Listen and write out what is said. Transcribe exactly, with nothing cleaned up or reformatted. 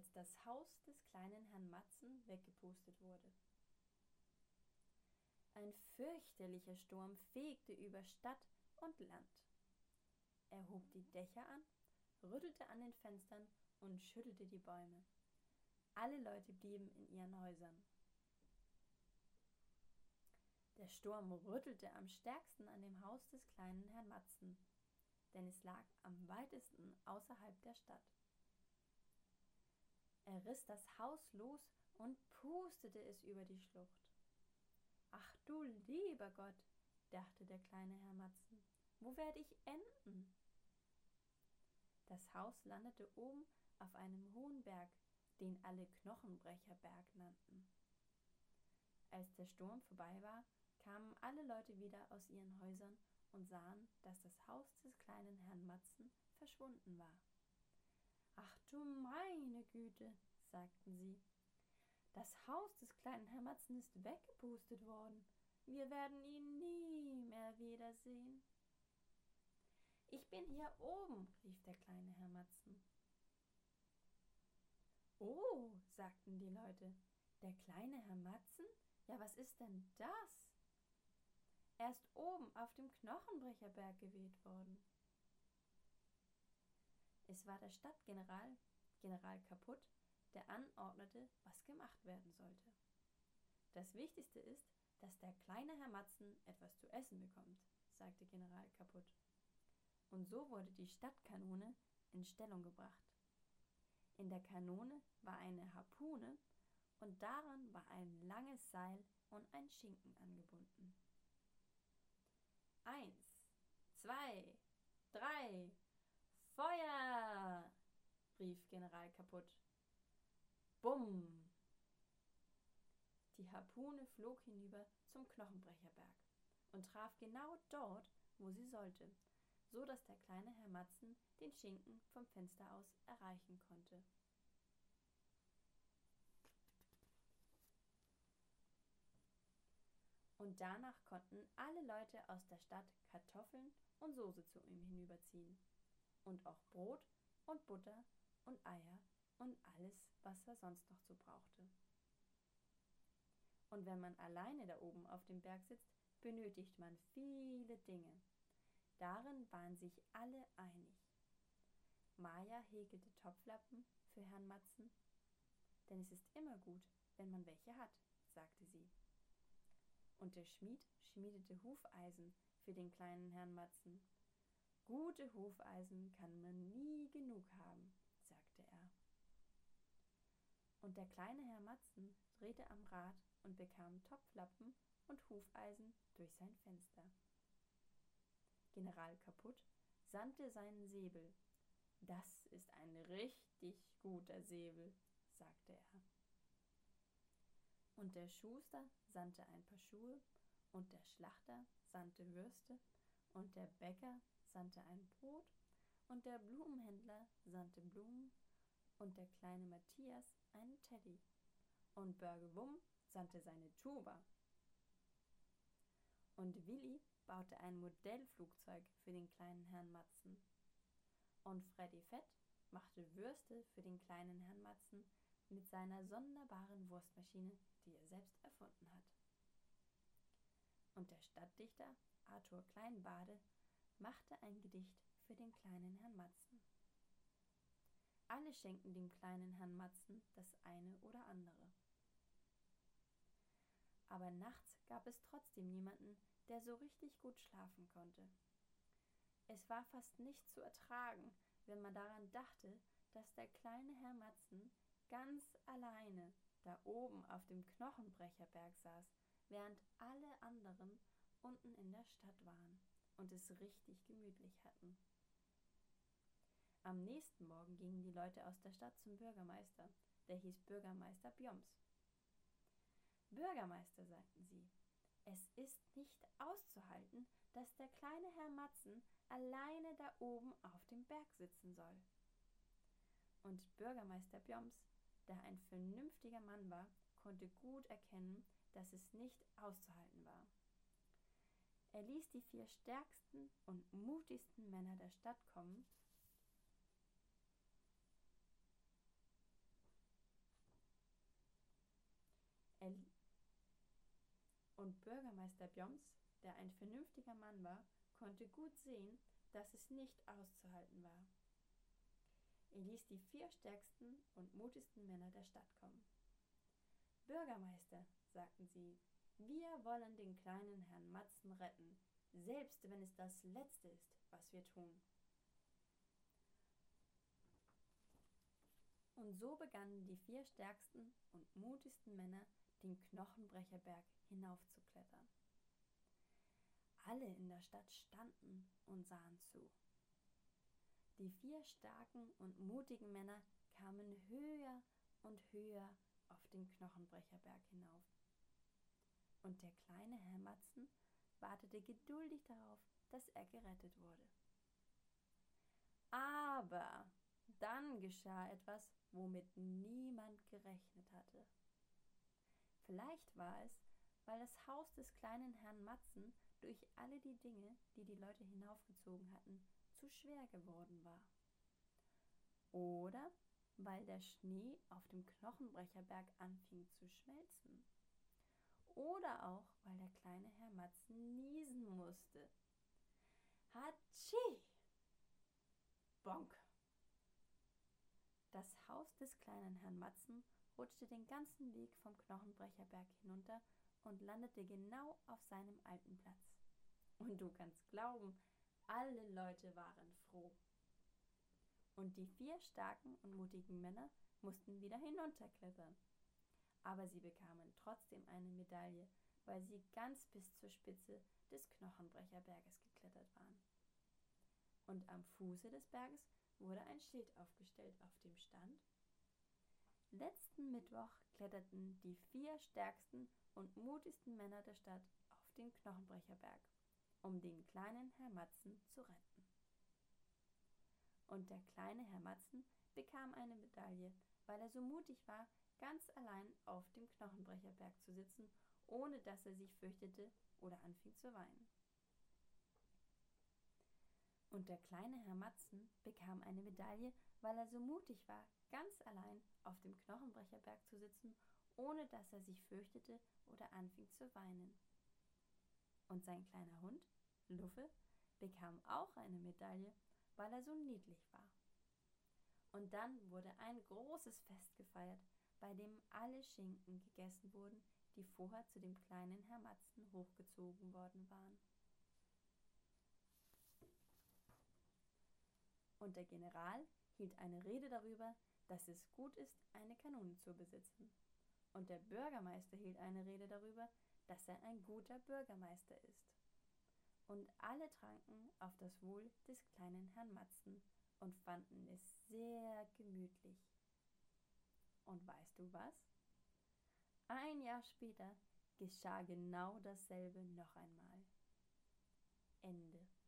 als das Haus des kleinen Herrn Matzen weggepustet wurde. Ein fürchterlicher Sturm fegte über Stadt und Land. Er hob die Dächer an, rüttelte an den Fenstern und schüttelte die Bäume. Alle Leute blieben in ihren Häusern. Der Sturm rüttelte am stärksten an dem Haus des kleinen Herrn Matzen, denn es lag am weitesten außerhalb der Stadt. Er riss das Haus los und pustete es über die Schlucht. »Ach du lieber Gott«, dachte der kleine Herr Matzen, »wo werde ich enden?« Das Haus landete oben auf einem hohen Berg, den alle Knochenbrecherberg nannten. Als der Sturm vorbei war, kamen alle Leute wieder aus ihren Häusern und sahen, dass das Haus des kleinen Herrn Matzen verschwunden war. »Ach du meine Güte«, sagten sie, »das Haus des kleinen Herrn Matzen ist weggepustet worden. Wir werden ihn nie mehr wiedersehen.« »Ich bin hier oben«, rief der kleine Herr Matzen. »Oh«, sagten die Leute, »der kleine Herr Matzen? Ja, was ist denn das?« »Er ist oben auf dem Knochenbrecherberg geweht worden.« Es war der Stadtgeneral, General Kaputt, der anordnete, was gemacht werden sollte. »Das Wichtigste ist, dass der kleine Herr Matzen etwas zu essen bekommt«, sagte General Kaputt. Und so wurde die Stadtkanone in Stellung gebracht. In der Kanone war eine Harpune und daran war ein langes Seil und ein Schinken angebunden. Eins, zwei, drei, Feuer! Rief General Kaputt. Bumm! Die Harpune flog hinüber zum Knochenbrecherberg und traf genau dort, wo sie sollte, so dass der kleine Herr Matzen den Schinken vom Fenster aus erreichen konnte. Und danach konnten alle Leute aus der Stadt Kartoffeln und Soße zu ihm hinüberziehen. Und auch Brot und Butter und Eier und alles, was er sonst noch so brauchte. Und wenn man alleine da oben auf dem Berg sitzt, benötigt man viele Dinge. Darin waren sich alle einig. Maja häkelte Topflappen für Herrn Matzen, denn es ist immer gut, wenn man welche hat, sagte sie. Und der Schmied schmiedete Hufeisen für den kleinen Herrn Matzen. Gute Hufeisen kann man nie genug haben, sagte er. Und der kleine Herr Matzen drehte am Rad und bekam Topflappen und Hufeisen durch sein Fenster. General Kaputt sandte seinen Säbel. »Das ist ein richtig guter Säbel«, sagte er. Und der Schuster sandte ein paar Schuhe, und der Schlachter sandte Würste, und der Bäcker sandte ein Brot, und der Blumenhändler sandte Blumen, und der kleine Matthias einen Teddy, und Börge Wumm sandte seine Tuba. Und Willi baute ein Modellflugzeug für den kleinen Herrn Matzen. Und Freddy Fett machte Würste für den kleinen Herrn Matzen mit seiner sonderbaren Wurstmaschine, die er selbst erfunden hat. Und der Stadtdichter Arthur Kleinbade machte ein Gedicht für den kleinen Herrn Matzen. Alle schenkten dem kleinen Herrn Matzen das eine oder andere. Aber nachts gab es trotzdem niemanden, der so richtig gut schlafen konnte. Es war fast nicht zu ertragen, wenn man daran dachte, dass der kleine Herr Matzen ganz alleine da oben auf dem Knochenbrecherberg saß, während alle anderen unten in der Stadt waren und es richtig gemütlich hatten. Am nächsten Morgen gingen die Leute aus der Stadt zum Bürgermeister, der hieß Bürgermeister Bjoms. »Bürgermeister«, sagten sie, »es ist nicht auszuhalten, dass der kleine Herr Matzen alleine da oben auf dem Berg sitzen soll.« Und Bürgermeister Bjoms, der ein vernünftiger Mann war, konnte gut erkennen, dass es nicht auszuhalten war. Er ließ die vier stärksten und mutigsten Männer der Stadt kommen Und Bürgermeister Bjoms, der ein vernünftiger Mann war, konnte gut sehen, dass es nicht auszuhalten war. Er ließ die vier stärksten und mutigsten Männer der Stadt kommen. »Bürgermeister«, sagten sie, »wir wollen den kleinen Herrn Matzen retten, selbst wenn es das Letzte ist, was wir tun.« Und so begannen die vier stärksten und mutigsten Männer, den Knochenbrecherberg hinaufzuklettern. Alle in der Stadt standen und sahen zu. Die vier starken und mutigen Männer kamen höher und höher auf den Knochenbrecherberg hinauf. Und der kleine Herr Matzen wartete geduldig darauf, dass er gerettet wurde. Aber dann geschah etwas, womit niemand gerechnet hatte. Vielleicht war es, weil das Haus des kleinen Herrn Matzen durch alle die Dinge, die die Leute hinaufgezogen hatten, zu schwer geworden war. Oder weil der Schnee auf dem Knochenbrecherberg anfing zu schmelzen. Oder auch, weil der kleine Herr Matzen niesen musste. Hatschi! Bonk! Das Haus des kleinen Herrn Matzen rutschte den ganzen Weg vom Knochenbrecherberg hinunter und landete genau auf seinem alten Platz. Und du kannst glauben, alle Leute waren froh. Und die vier starken und mutigen Männer mussten wieder hinunterklettern. Aber sie bekamen trotzdem eine Medaille, weil sie ganz bis zur Spitze des Knochenbrecherberges geklettert waren. Und am Fuße des Berges wurde ein Schild aufgestellt, auf dem stand: Letzten Mittwoch kletterten die vier stärksten und mutigsten Männer der Stadt auf den Knochenbrecherberg, um den kleinen Herr Matzen zu retten. Und der kleine Herr Matzen bekam eine Medaille, weil er so mutig war, ganz allein auf dem Knochenbrecherberg zu sitzen, ohne dass er sich fürchtete oder anfing zu weinen. Und der kleine Herr Matzen bekam eine Medaille, weil er so mutig war, ganz allein auf dem Knochenbrecherberg zu sitzen, ohne dass er sich fürchtete oder anfing zu weinen. Und sein kleiner Hund, Luffe, bekam auch eine Medaille, weil er so niedlich war. Und dann wurde ein großes Fest gefeiert, bei dem alle Schinken gegessen wurden, die vorher zu dem kleinen Herr Matzen hochgezogen worden waren. Und der General hielt eine Rede darüber, dass es gut ist, eine Kanone zu besitzen. Und der Bürgermeister hielt eine Rede darüber, dass er ein guter Bürgermeister ist. Und alle tranken auf das Wohl des kleinen Herrn Matzen und fanden es sehr gemütlich. Und weißt du was? Ein Jahr später geschah genau dasselbe noch einmal. Ende.